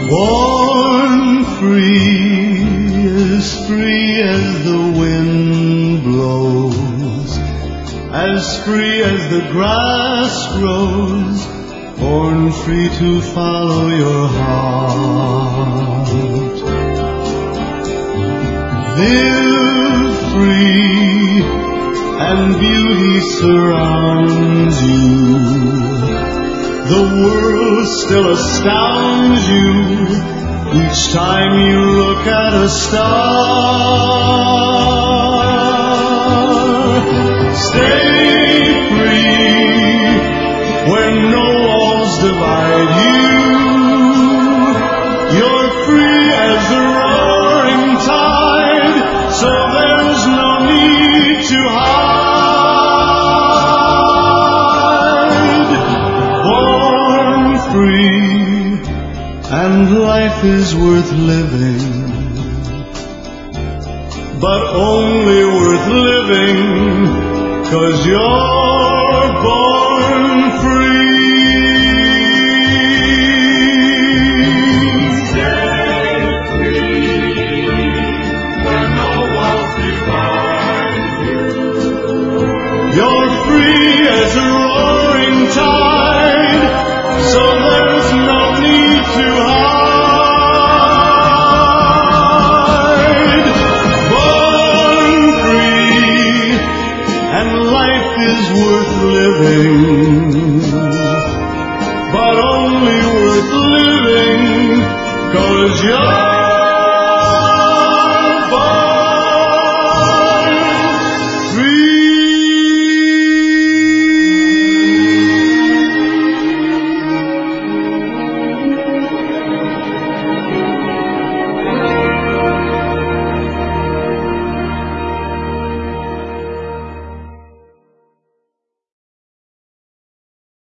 Born free as the wind blows, as free as the grass grows, born free to follow your heart. Live free and beauty surrounds you. The world still astounds you each time you look at a star. Stay free when no walls divide you. You're free as the roaring tide, so there's no need to hide. Born free, and life is worth living, but only worth living 'cause you're born free. Stay free when no walls divide you. You're free as a roaring tide, so there's no need to hide. Born free, and life is worth living, but only worth living 'cause you're